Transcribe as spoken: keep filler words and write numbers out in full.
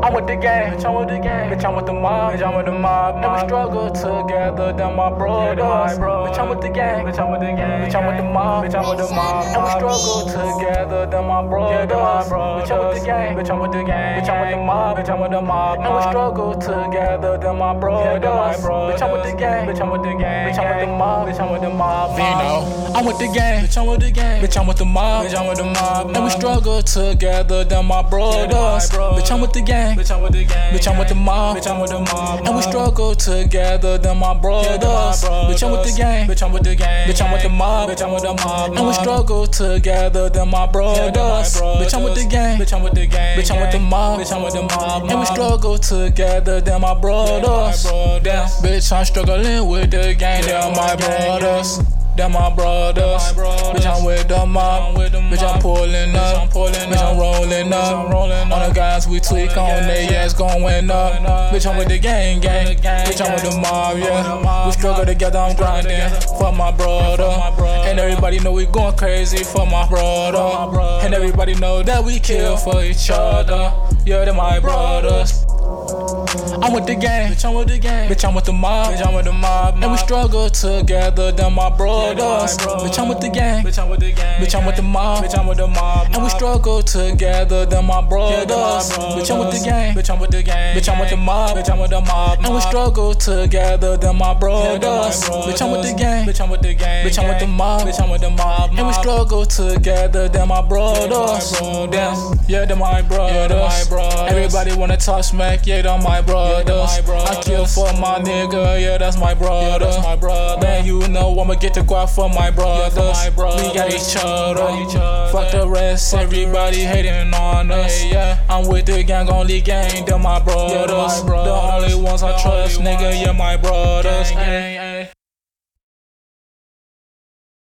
I'm with the gang, bitch, I'm with the gang, bitch, I'm with the mob, bitch, I'm with the mob. And we struggle together, them my brothers. Bitch, I'm with the gang, bitch, I'm with the gang, bitch, I'm with the mob, bitch, I'm with the mob. And we struggle together, them my brothers. Bitch, I'm with the gang, bitch, I'm with the gang, bitch, I'm with the mob, bitch, I'm with the mob. And we struggle together, them my brothers. Bitch, I'm with the gang, bitch, I'm with the gang, bitch, I'm with the mob, bitch, I'm with the mob. Vino, I'm with the gang, bitch, I'm with the gang, bitch, I'm with the mob, bitch, I'm with the mob. And we struggle together, them my brothers. Bitch, I'm with the gang, bitch, I'm with the gang, bitch, I'm with the mob, bitch, I'm with the mob. And we struggle together, them my brothers. Bitch, I'm with the gang, bitch, I'm with the gang, bitch, I'm with the mob, bitch, I'm with the mob. And we struggle together, them my brothers. Bitch, I'm with the gang, bitch, I'm with the gang, bitch, I'm with the mob, bitch, I'm with the mob. And we struggle together, them my brothers. Damn, bitch, I'm struggling with the gang, they're my brothers. They're my brothers. Bitch, I'm with the mob. Bitch, I'm pulling up. Bitch, I'm rolling up. On the guys we tweak on, they ass going up. Bitch, I'm with the gang, gang. Bitch, I'm with the mob, yeah. We struggle together, I'm grinding for my brother. And everybody know we going crazy for my brother. And everybody know that we kill for each other. Yeah, they're my brothers. I'm with the gang, bitch, I'm with the gang, bitch, I'm with the mob, bitch, I'm with the mob, and we struggle together, them my brothers. Bitch, I'm with the gang, bitch, I'm with the gang, bitch, I'm with the mob, bitch, I'm with the mob, and we struggle together, them my brothers. Bitch, I'm with the gang, bitch, I'm with the gang, bitch, I'm with the mob, bitch, I'm with the mob, and we struggle together, them my brothers. Bitch, I'm with the gang, bitch, I'm with the gang, bitch, I'm with the mob, bitch, I'm with the mob, and we struggle together, them my brothers. Damn, yeah, they're my brothers. Everybody wanna talk smack, yeah, they're my brothers. I kill for my nigga, yeah, that's my brother. Man, you know I'ma get the guap for my brothers. We got each other. Fuck the rest, everybody hating on us. I'm with the gang, only gang, they're my brothers. The only ones I trust, nigga, yeah, my brothers.